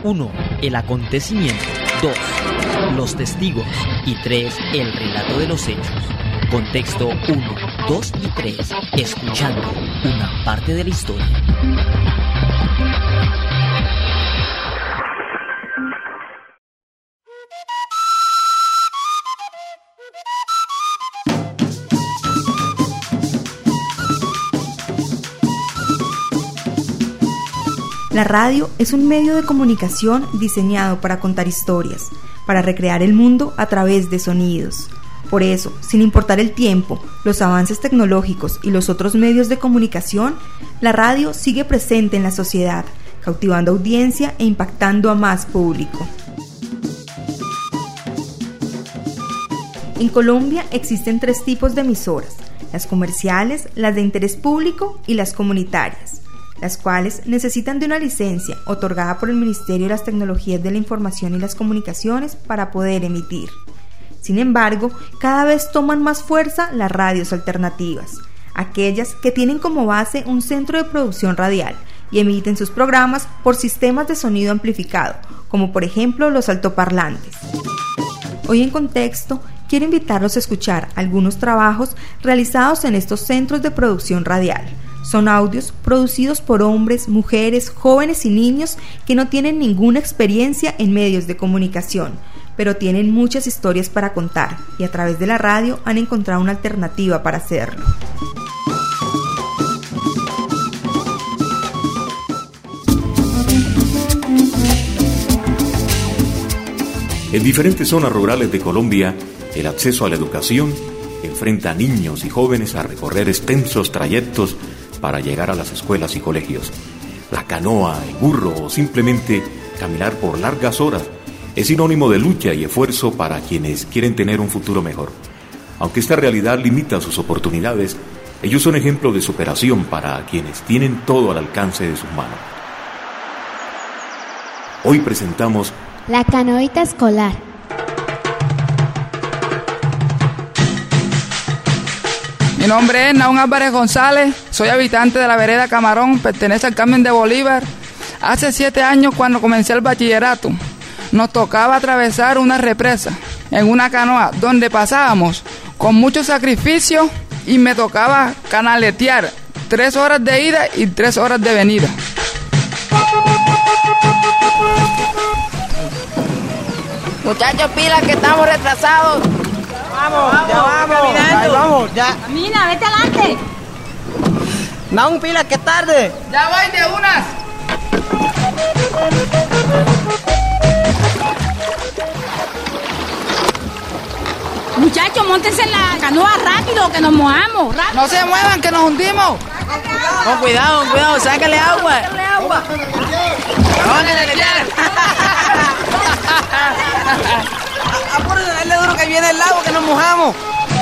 1. El acontecimiento. 2. Los testigos. Y 3. El relato de los hechos. Contexto 1, 2 y 3. Escuchando una parte de la historia. La radio es un medio de comunicación diseñado para contar historias, para recrear el mundo a través de sonidos. Por eso, sin importar el tiempo, los avances tecnológicos y los otros medios de comunicación, la radio sigue presente en la sociedad, cautivando audiencia e impactando a más público. En Colombia existen 3 tipos de emisoras: las comerciales, las de interés público y las comunitarias, las cuales necesitan de una licencia otorgada por el Ministerio de las Tecnologías de la Información y las Comunicaciones para poder emitir. Sin embargo, cada vez toman más fuerza las radios alternativas, aquellas que tienen como base un centro de producción radial y emiten sus programas por sistemas de sonido amplificado, como por ejemplo los altoparlantes. Hoy en Contexto quiero invitarlos a escuchar algunos trabajos realizados en estos centros de producción radial. Son audios producidos por hombres, mujeres, jóvenes y niños que no tienen ninguna experiencia en medios de comunicación, pero tienen muchas historias para contar y a través de la radio han encontrado una alternativa para hacerlo. En diferentes zonas rurales de Colombia, el acceso a la educación enfrenta a niños y jóvenes a recorrer extensos trayectos para llegar a las escuelas y colegios. La canoa, el burro o simplemente caminar por largas horas es sinónimo de lucha y esfuerzo para quienes quieren tener un futuro mejor. Aunque esta realidad limita sus oportunidades, ellos son ejemplo de superación para quienes tienen todo al alcance de sus manos. Hoy presentamos La canoita escolar. Mi nombre es Naún Álvarez González, soy habitante de la vereda Camarón, pertenece al Carmen de Bolívar. Hace 7 años, cuando comencé el bachillerato, nos tocaba atravesar una represa en una canoa donde pasábamos con mucho sacrificio y me tocaba canaletear 3 horas de ida y 3 horas de venida. Muchachos, pilas que estamos retrasados. Vamos, ya vamos, caminando. Ahí vamos, ya. Camina, vete adelante. Naún, pilas que es tarde. Ya voy de unas. Muchachos, móntense en la canoa rápido, que nos mojamos. Rápido. No se muevan, que nos hundimos. Con cuidado, sácale agua. Apúrense, dale duro que viene el lago, que nos mojamos.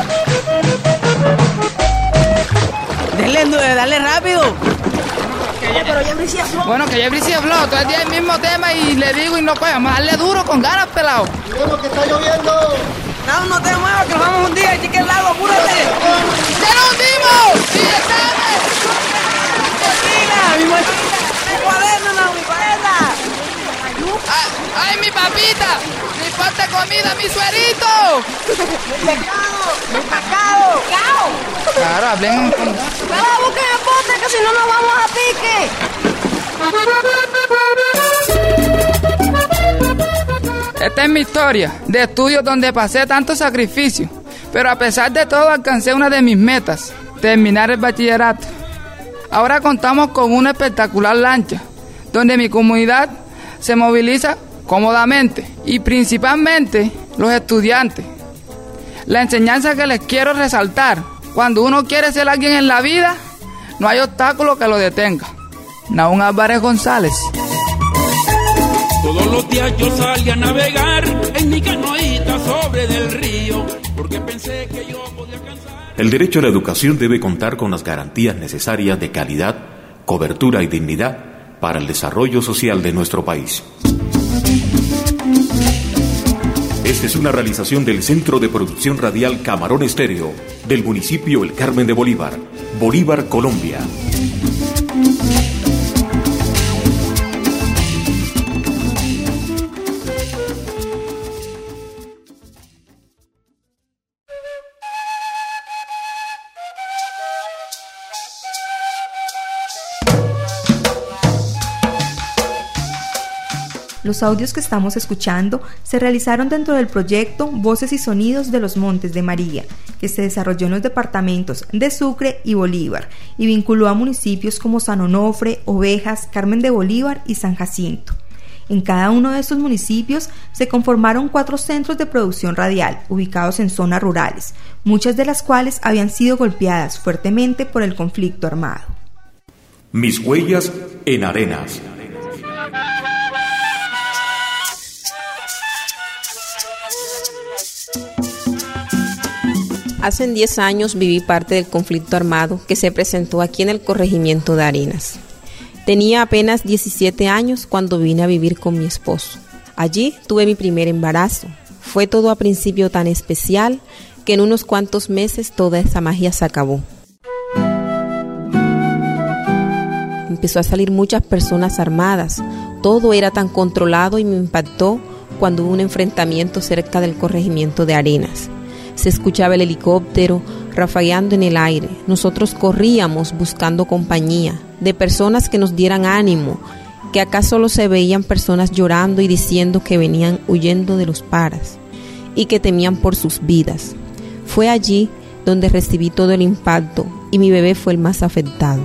Dale rápido. Pero ya Bricia Flow. Bueno, que ya Bricia Flow, todo el día el mismo tema y le digo y no coge. Vamos a darle duro con ganas, pelado. Bueno, que está lloviendo. No te muevas, que nos vamos un día. Chique el lago, apúrate. ¡Ya nos hundimos! ¡Sí, estamos! Mi cuaderno, no, mi cuaderno. ¡Ay, mi papita! ¡Mi falta comida, mi suerito! Mi pescado. Claro, hablen con... ¡Para buscar el bote, que si no nos vamos a pique! Esta es mi historia de estudios donde pasé tanto sacrificio, pero a pesar de todo alcancé una de mis metas, terminar el bachillerato. Ahora contamos con una espectacular lancha, donde mi comunidad se moviliza cómodamente y principalmente los estudiantes. La enseñanza que les quiero resaltar: cuando uno quiere ser alguien en la vida, no hay obstáculo que lo detenga. Naún Álvarez González. Todos los días yo salí a navegar en mi canoita sobre del río, porque pensé que yo podía alcanzar. El derecho a la educación debe contar con las garantías necesarias de calidad, cobertura y dignidad para el desarrollo social de nuestro país. Esta es una realización del Centro de Producción Radial Camarón Estéreo del municipio El Carmen de Bolívar, Bolívar, Colombia. Los audios que estamos escuchando se realizaron dentro del proyecto Voces y Sonidos de los Montes de María, que se desarrolló en los departamentos de Sucre y Bolívar y vinculó a municipios como San Onofre, Ovejas, Carmen de Bolívar y San Jacinto. En cada uno de estos municipios se conformaron 4 centros de producción radial ubicados en zonas rurales, muchas de las cuales habían sido golpeadas fuertemente por el conflicto armado. Mis huellas en Arenas. Hace 10 años viví parte del conflicto armado que se presentó aquí en el corregimiento de Arenas. Tenía apenas 17 años cuando vine a vivir con mi esposo. Allí tuve mi primer embarazo. Fue todo a principio tan especial que en unos cuantos meses toda esa magia se acabó. Empezó a salir muchas personas armadas. Todo era tan controlado y me impactó cuando hubo un enfrentamiento cerca del corregimiento de Arenas. Se escuchaba el helicóptero rafagueando en el aire. Nosotros corríamos buscando compañía, de personas que nos dieran ánimo, que acá solo se veían personas llorando y diciendo que venían huyendo de los paras y que temían por sus vidas. Fue allí donde recibí todo el impacto y mi bebé fue el más afectado.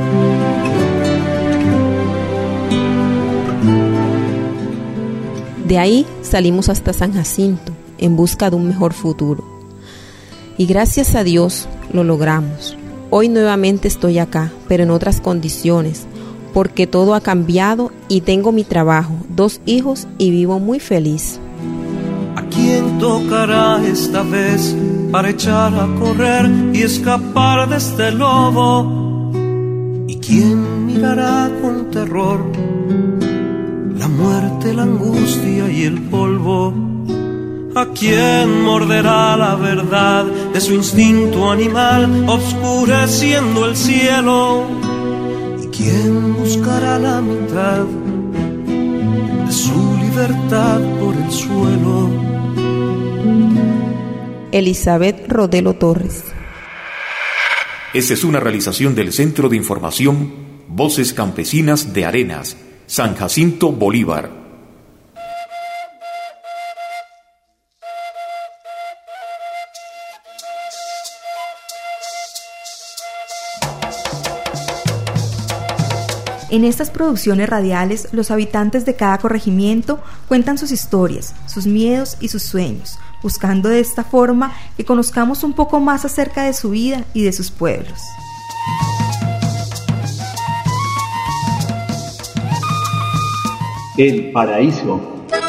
De ahí salimos hasta San Jacinto en busca de un mejor futuro. Y gracias a Dios lo logramos. Hoy nuevamente estoy acá, pero en otras condiciones, porque todo ha cambiado y tengo mi trabajo, 2 hijos y vivo muy feliz. ¿A quién tocará esta vez para echar a correr y escapar de este lobo? ¿Y quién mirará con terror la muerte, la angustia y el polvo? ¿A quién morderá la verdad de su instinto animal, oscureciendo el cielo? ¿Y quién buscará la mitad de su libertad por el suelo? Elizabeth Rodelo Torres. Esta es una realización del Centro de Información Voces Campesinas de Arenas, San Jacinto, Bolívar. En estas producciones radiales, los habitantes de cada corregimiento cuentan sus historias, sus miedos y sus sueños, buscando de esta forma que conozcamos un poco más acerca de su vida y de sus pueblos. El Paraíso.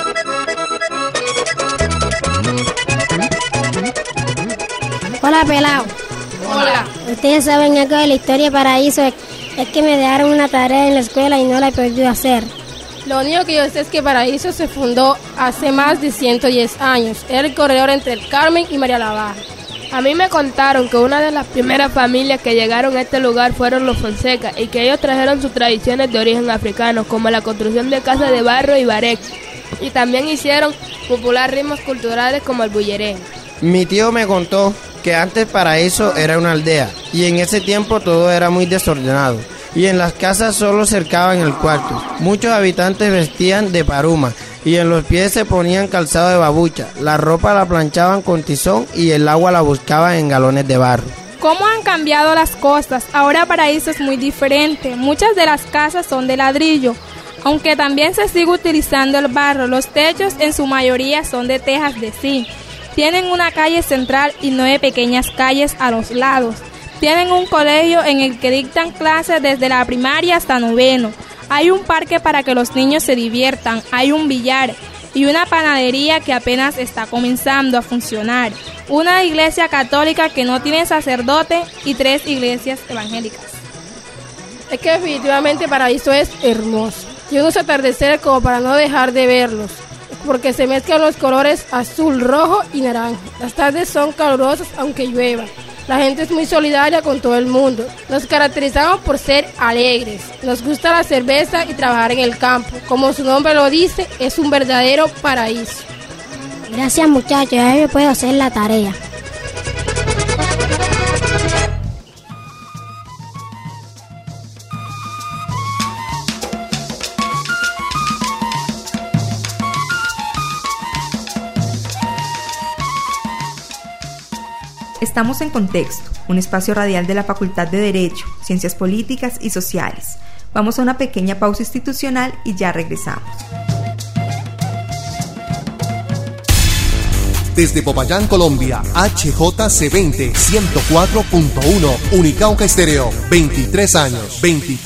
Hola, pelao. Hola. Ustedes saben algo de la historia de Paraíso. Es que me dejaron una tarea en la escuela y no la he podido hacer. Lo único que yo sé es que Paraíso se fundó hace más de 110 años. Era el corredor entre el Carmen y María la Baja. A mí me contaron que una de las primeras familias que llegaron a este lugar fueron los Fonseca y que ellos trajeron sus tradiciones de origen africano, como la construcción de casas de barro y barec, y también hicieron popular ritmos culturales como el bullerén. Mi tío me contó que antes Paraíso era una aldea y en ese tiempo todo era muy desordenado y en las casas solo cercaban el cuarto. Muchos habitantes vestían de paruma y en los pies se ponían calzado de babucha. La ropa la planchaban con tizón y el agua la buscaban en galones de barro. ¿Cómo han cambiado las cosas? Ahora Paraíso es muy diferente. Muchas de las casas son de ladrillo, aunque también se sigue utilizando el barro. Los techos en su mayoría son de tejas de zinc. Tienen una calle central y 9 pequeñas calles a los lados. Tienen un colegio en el que dictan clases desde la primaria hasta noveno. Hay un parque para que los niños se diviertan, hay un billar y una panadería que apenas está comenzando a funcionar. Una iglesia católica que no tiene sacerdote y 3 iglesias evangélicas. Es que definitivamente Paraíso es hermoso. Y unos atardeceres como para no dejar de verlos, porque se mezclan los colores azul, rojo y naranja. Las tardes son calurosas aunque llueva. La gente es muy solidaria con todo el mundo. Nos caracterizamos por ser alegres. Nos gusta la cerveza y trabajar en el campo. Como su nombre lo dice, es un verdadero paraíso. Gracias, muchachos, ya yo puedo hacer la tarea. Estamos en Contexto, un espacio radial de la Facultad de Derecho, Ciencias Políticas y Sociales. Vamos a una pequeña pausa institucional y ya regresamos. Desde Popayán, Colombia, HJC20 104.1, Unicauca Estéreo, 23 años.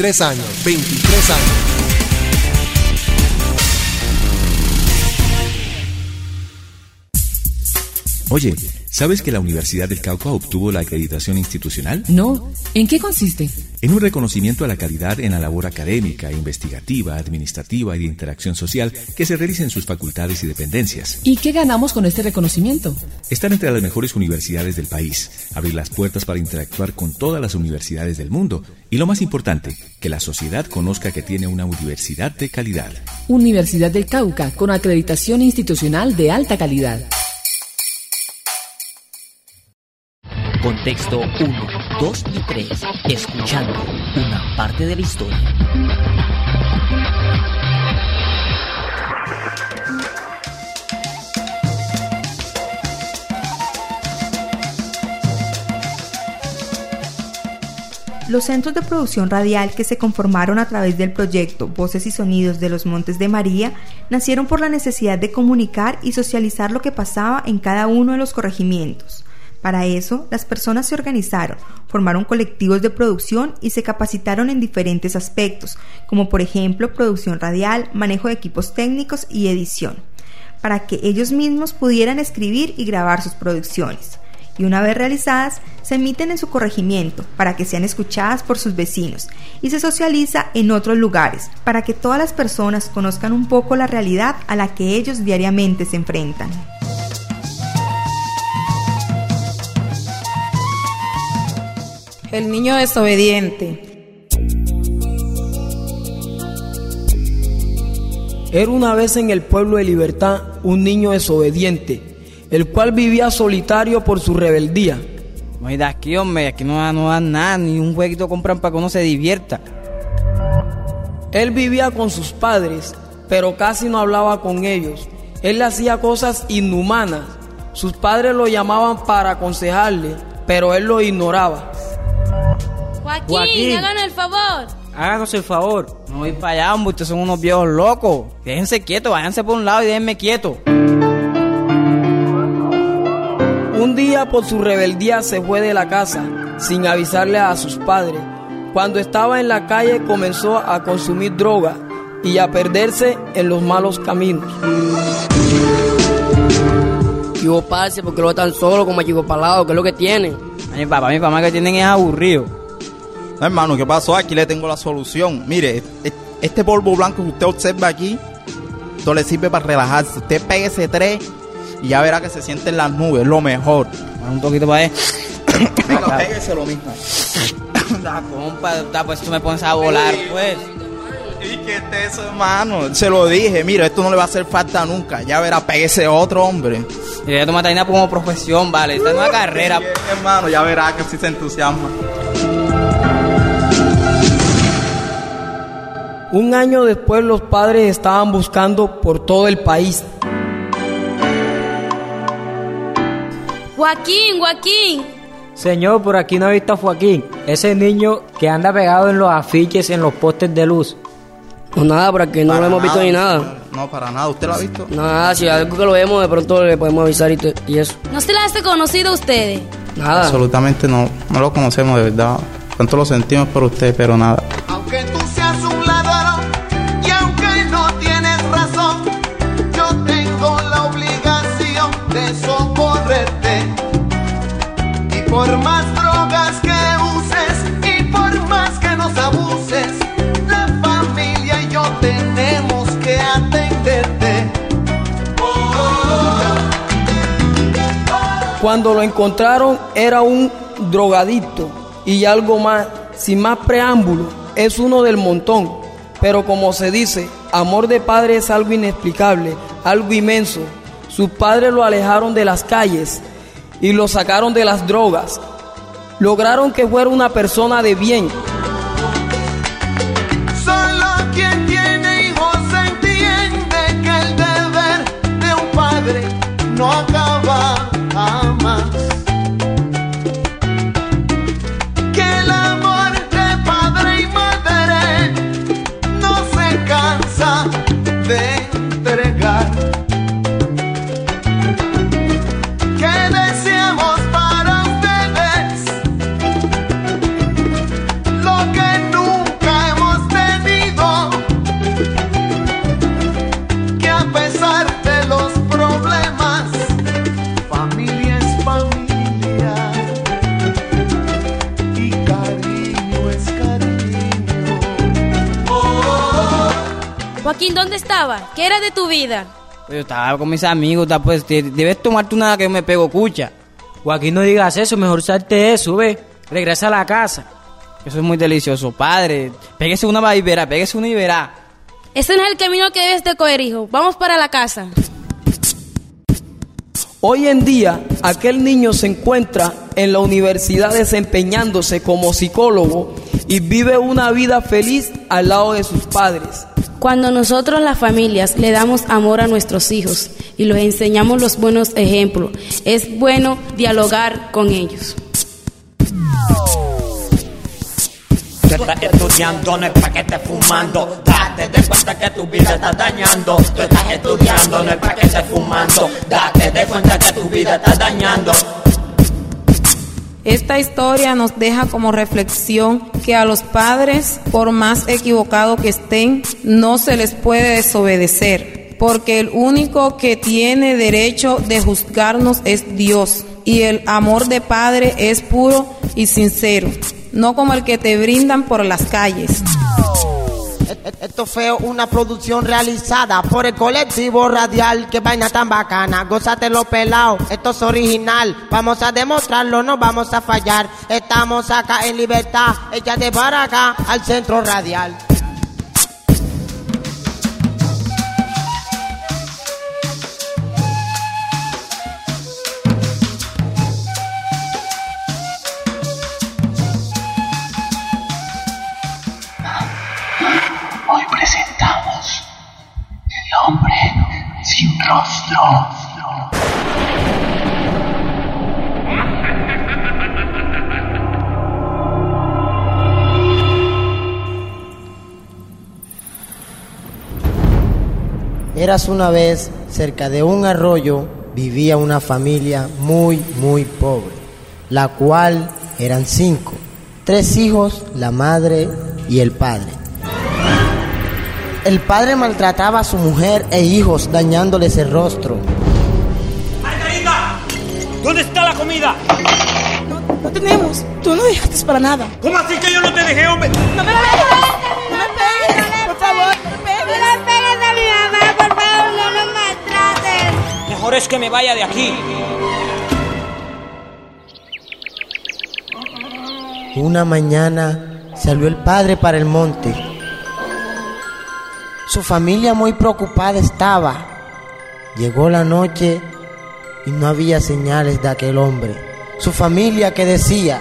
Oye, ¿sabes que la Universidad del Cauca obtuvo la acreditación institucional? No, ¿en qué consiste? En un reconocimiento a la calidad en la labor académica, investigativa, administrativa y de interacción social que se realiza en sus facultades y dependencias. ¿Y qué ganamos con este reconocimiento? Estar entre las mejores universidades del país, abrir las puertas para interactuar con todas las universidades del mundo y, lo más importante, que la sociedad conozca que tiene una universidad de calidad. Universidad del Cauca, con acreditación institucional de alta calidad. Contexto 1, 2 y 3. Escuchando una parte de la historia. Los centros de producción radial que se conformaron a través del proyecto Voces y Sonidos de los Montes de María nacieron por la necesidad de comunicar y socializar lo que pasaba en cada uno de los corregimientos. Para eso, las personas se organizaron, formaron colectivos de producción y se capacitaron en diferentes aspectos, como por ejemplo producción radial, manejo de equipos técnicos y edición, para que ellos mismos pudieran escribir y grabar sus producciones. Y una vez realizadas, se emiten en su corregimiento para que sean escuchadas por sus vecinos y se socializa en otros lugares para que todas las personas conozcan un poco la realidad a la que ellos diariamente se enfrentan. El niño desobediente. Era una vez en el pueblo de Libertad un niño desobediente, el cual vivía solitario por su rebeldía. No hay de aquí, hombre, aquí no dan nada, ni un jueguito compran para que uno se divierta. Él vivía con sus padres, pero casi no hablaba con ellos. Él hacía cosas inhumanas. Sus padres lo llamaban para aconsejarle, pero él lo ignoraba. Joaquín, háganos el favor. Háganos el favor. No voy para allá, hombre, ustedes son unos viejos locos. Déjense quietos, váyanse por un lado y déjenme quieto. Un día por su rebeldía se fue de la casa, sin avisarle a sus padres. Cuando estaba en la calle comenzó a consumir droga y a perderse en los malos caminos. Chivo, parce, ¿por qué lo tan solo como Chivo Palado? ¿Qué es lo que tienen? Mi papá que tienen es aburrido. No, hermano, ¿qué pasó? Aquí le tengo la solución. Mire, este polvo blanco que usted observa aquí, esto le sirve para relajarse. Usted pegue ese 3 y ya verá que se siente en las nubes, es lo mejor. Un poquito para él. Péguese lo mismo. La compa, pues tú me pones a volar, pues. ¿Y qué es eso, hermano? Se lo dije, mire, esto no le va a hacer falta nunca. Ya verá, péguese otro, hombre. Y voy a tomar taina como profesión, vale. Esta es una carrera. Sí, hermano, ya verá que sí se entusiasma. Un año después los padres estaban buscando por todo el país. Joaquín. Señor, por aquí no he visto a Joaquín. Ese niño que anda pegado en los afiches, en los postes de luz. No, nada, por aquí no lo hemos visto ni nada. No, para nada. ¿Usted lo ha visto? Nada, si algo que lo vemos, de pronto le podemos avisar y eso. ¿No se las ha conocido a ustedes? Nada. Absolutamente no lo conocemos, de verdad. Tanto lo sentimos por usted, pero nada. Aunque tú seas un ladrón y aunque no tienes razón, yo tengo la obligación de socorrerte. Y por más drogas que uses y por más que nos abuses, la familia y yo tenemos que atenderte. Cuando lo encontraron era un drogadicto y algo más, sin más preámbulo, es uno del montón. Pero como se dice, amor de padre es algo inexplicable, algo inmenso. Sus padres lo alejaron de las calles y lo sacaron de las drogas. Lograron que fuera una persona de bien. Solo quien tiene hijos entiende que el deber de un padre no acaba jamás. esperanza de entregar. Que deseamos para ustedes lo que nunca hemos tenido, que a pesar de los problemas, familia es familia y cariño es cariño. Joaquín, ¿dónde estaba? ¿Qué era de tu vida? Pues yo estaba con mis amigos, pues debes tomarte una que yo me pego cucha. Joaquín, no digas eso, mejor salte eso, ve. Regresa a la casa. Eso es muy delicioso, padre. Pégese una y verá, pégese una y verá. Ese no es el camino que debes de coger, hijo. Vamos para la casa. Hoy en día, aquel niño se encuentra en la universidad desempeñándose como psicólogo y vive una vida feliz al lado de sus padres. Cuando nosotros las familias le damos amor a nuestros hijos y los enseñamos los buenos ejemplos, es bueno dialogar con ellos. Tú estás estudiando, no es pa' que estés fumando. Date de cuenta que tu vida está dañando. Tú estás estudiando, no es pa' que estés fumando. Date de cuenta que tu vida está dañando. Esta historia nos deja como reflexión que a los padres, por más equivocados que estén, no se les puede desobedecer, porque el único que tiene derecho de juzgarnos es Dios, y el amor de padre es puro y sincero, no como el que te brindan por las calles. Esto fue una producción realizada por el colectivo radial. Qué vaina tan bacana, gózatelo pelao, esto es original. Vamos a demostrarlo, no vamos a fallar. Estamos acá en libertad, échate para acá al centro radial. Hoy presentamos El hombre sin rostro. Eras una vez, cerca de un arroyo, vivía una familia muy pobre, la cual eran 5, 3 hijos, la madre y el padre. El padre maltrataba a su mujer e hijos, dañándoles el rostro. ¡Margarita! ¿Dónde está la comida? No tenemos. Tú no dejaste para nada. ¿Cómo así que yo no te dejé, hombre? ¡No me pegues! ¡No me pegues! ¡Por favor! ¡No me pegues! ¡No le pegues a mi mamá! ¡Por favor, no nos maltrates! Mejor es que me vaya de aquí. Una mañana salió el padre para el monte. Su familia muy preocupada estaba. Llegó la noche y no había señales de aquel hombre. Su familia que decía: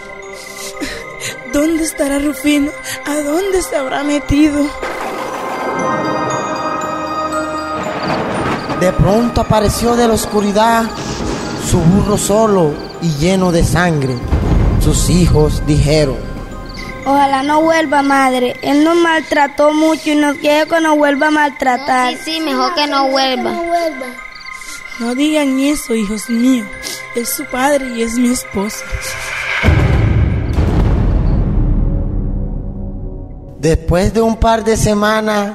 ¿dónde estará Rufino? ¿A dónde se habrá metido? De pronto apareció de la oscuridad su burro solo y lleno de sangre. Sus hijos dijeron: ojalá no vuelva, madre. Él nos maltrató mucho y nos quiere que nos vuelva a maltratar. Sí, mejor que no vuelva. No digan eso, hijos míos. Es su padre y es mi esposo. Después de un par de semanas,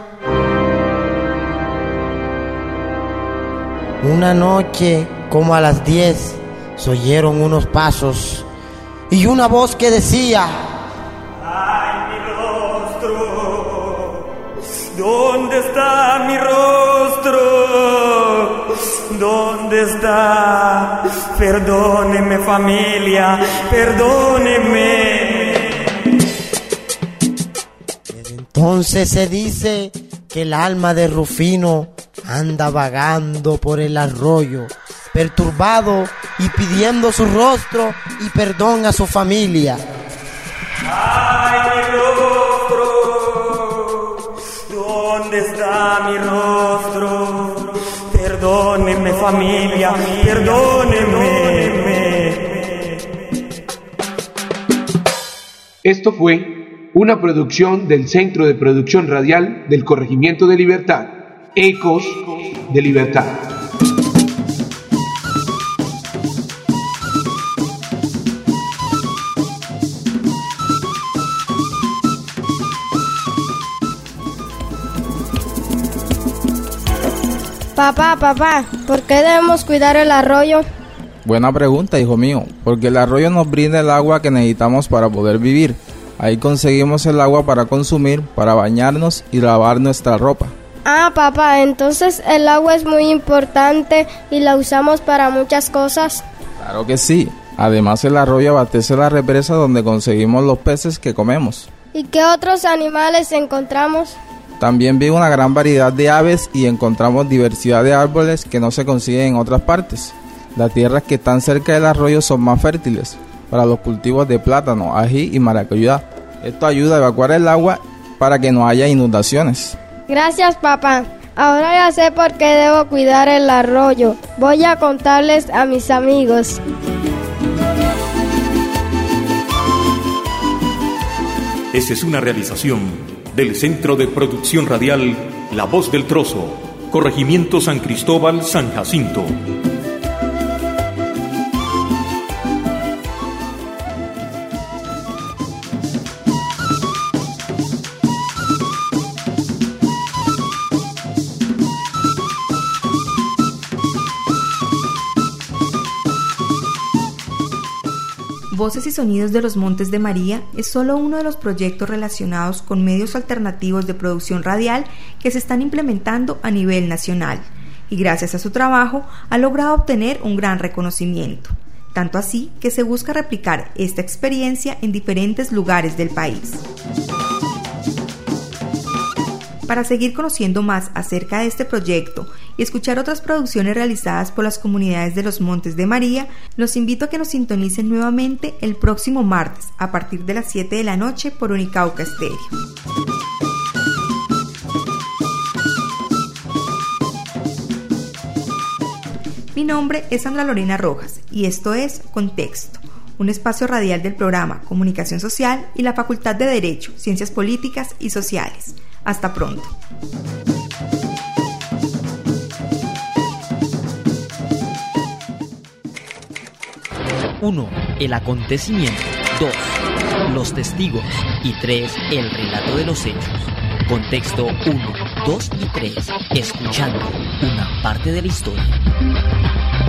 una noche, como a las 10, se oyeron unos pasos y una voz que decía: ¡ay, mi rostro! ¿Dónde está mi rostro? ¿Dónde está? Perdóneme, familia, perdóneme. Entonces se dice que el alma de Rufino anda vagando por el arroyo, perturbado y pidiendo su rostro y perdón a su familia. ¡Ay, mi rostro! ¿Dónde está mi rostro? Perdónenme, familia, perdónenme. Esto fue una producción del Centro de Producción Radial del Corregimiento de Libertad, Ecos de Libertad. Papá, ¿por qué debemos cuidar el arroyo? Buena pregunta, hijo mío, porque el arroyo nos brinda el agua que necesitamos para poder vivir. Ahí conseguimos el agua para consumir, para bañarnos y lavar nuestra ropa. Ah, papá, entonces el agua es muy importante y la usamos para muchas cosas. Claro que sí. Además, el arroyo abastece la represa donde conseguimos los peces que comemos. ¿Y qué otros animales encontramos? También vive una gran variedad de aves y encontramos diversidad de árboles que no se consiguen en otras partes. Las tierras que están cerca del arroyo son más fértiles para los cultivos de plátano, ají y maracuyá. Esto ayuda a evacuar el agua para que no haya inundaciones. Gracias, papá. Ahora ya sé por qué debo cuidar el arroyo. Voy a contarles a mis amigos. Esta es una realización del Centro de Producción Radial La Voz del Trozo, Corregimiento San Cristóbal, San Jacinto. Voces y Sonidos de los Montes de María es solo uno de los proyectos relacionados con medios alternativos de producción radial que se están implementando a nivel nacional y gracias a su trabajo ha logrado obtener un gran reconocimiento, tanto así que se busca replicar esta experiencia en diferentes lugares del país. Para seguir conociendo más acerca de este proyecto y escuchar otras producciones realizadas por las comunidades de los Montes de María, los invito a que nos sintonicen nuevamente el próximo martes a partir de las 7 de la noche por Unicauca Estéreo. Mi nombre es Sandra Lorena Rojas y esto es Contexto, un espacio radial del programa Comunicación Social y la Facultad de Derecho, Ciencias Políticas y Sociales. Hasta pronto. 1. El acontecimiento. 2. Los testigos. Y 3. El relato de los hechos. Contexto 1, 2 y 3. Escuchando una parte de la historia.